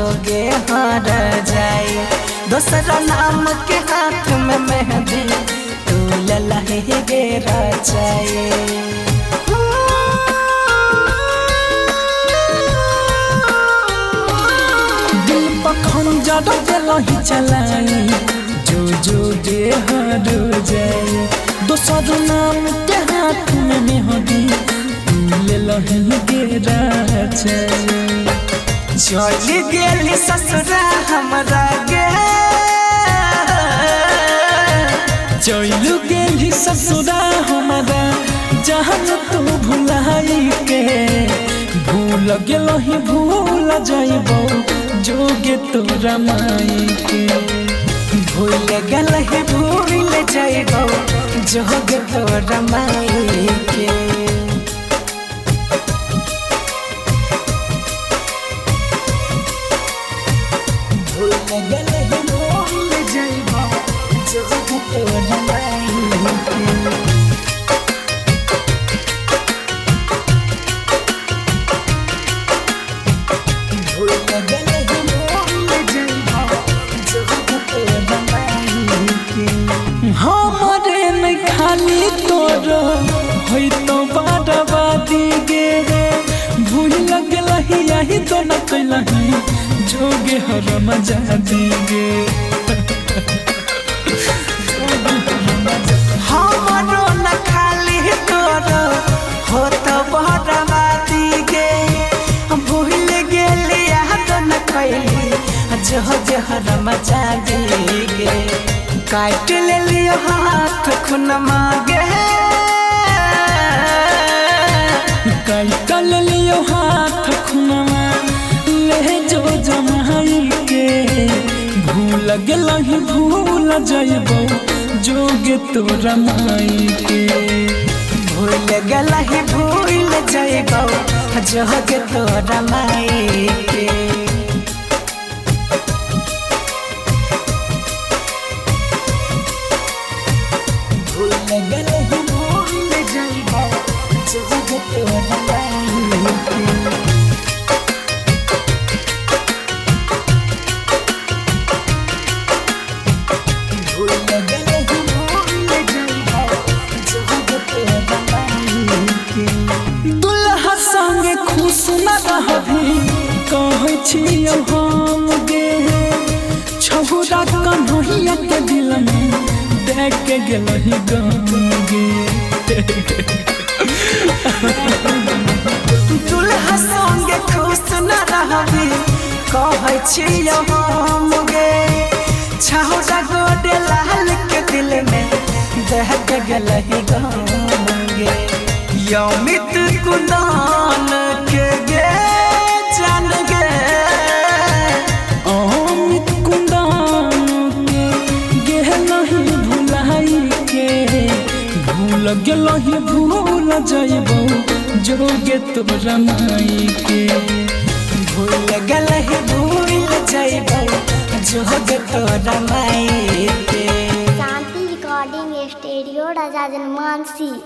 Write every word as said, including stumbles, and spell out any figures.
जोगे हार जाए। दूसरा नाम के हाथ में मेहंदी तू ललहे गेरा जाए। दिल पखंजर दिलही चलाई जो जोगे हार जाए। दूसरा नाम के हाथ में मेहंदी तू ललहे गेरा जाए। चली गेली ससुरा हमरा गे, चलू गेली ससुरा हमरा जहन तू भुलाई के। भूल गेलही भूल जाइबो जोगे तोरा माई के। भूल गेलही भूल जाइबो जोगे तोरा माई के। हमारे नहीं खाली तोरो होई तो बारबादी गे। भूल लगलही यही तो न कैलही जोगे हर मजा दीगे। हमारो न खाली तोरो हो तो बारबादी गे। भूल गेली यही तो न कैली जोगे हर मजा दीगे। काट ले लियो हाथ खुन मांगे, काट ले लियो हाथ खुन ले जो जमाई के। भूल गेलही भूल जाइबो जोगे तोरा माई के। भूल गेलही भूल जाइबो जोगे तोरा माई के। दुल्हा संगे खुश न रहबी कहै छियौ हम गे। छहुरा कन्हैया के दिल में देख के गेलही गम गे। दुल्हा संगे खुश न रहबी कहै छियौ हम गे। छहुरा गोडे लाल के दिल में देख के गेलही गम गे। यमित कुंदन के गे जान गे। अमित कुंदन के गेलही भुलाई के। भूल गेलही भूल जाइबो जोगे तोरा माई के। भूल गेलही भूल जाइबो जोगे तोरा माई के। Shanti recording studio Raja जनमानसी।